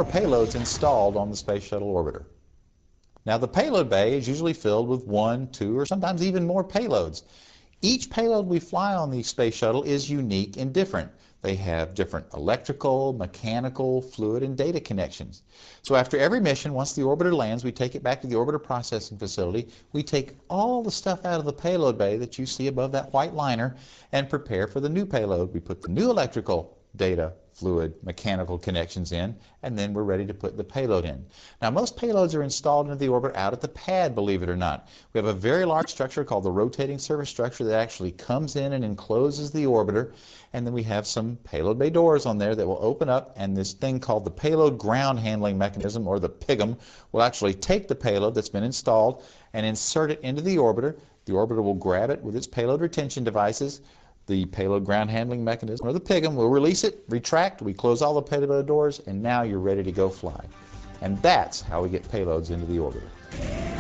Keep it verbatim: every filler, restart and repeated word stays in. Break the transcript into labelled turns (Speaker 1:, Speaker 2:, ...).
Speaker 1: more payloads installed on the Space Shuttle orbiter. Now the payload bay is usually filled with one, two, or sometimes even more payloads. Each payload we fly on the Space Shuttle is unique and different. They have different electrical, mechanical, fluid, and data connections. So after every mission, once the orbiter lands, we take it back to the orbiter processing facility. We take all the stuff out of the payload bay that you see above that white liner and prepare for the new payload. We put the new electrical, data, fluid, mechanical connections in, and then we're ready to put the payload in. Now most payloads are installed into the orbit out at the pad, believe it or not. We have a very large structure called the rotating surface structure that actually comes in and encloses the orbiter, and then we have some payload bay doors on there that will open up, and this thing called the payload ground handling mechanism, or the PGM, will actually take the payload that's been installed and insert it into the orbiter. The orbiter will grab it with its payload retention devices. The payload ground handling mechanism, or the PGM, will release it, retract, we close all the payload doors, and now you're ready to go fly. And that's how we get payloads into the orbiter.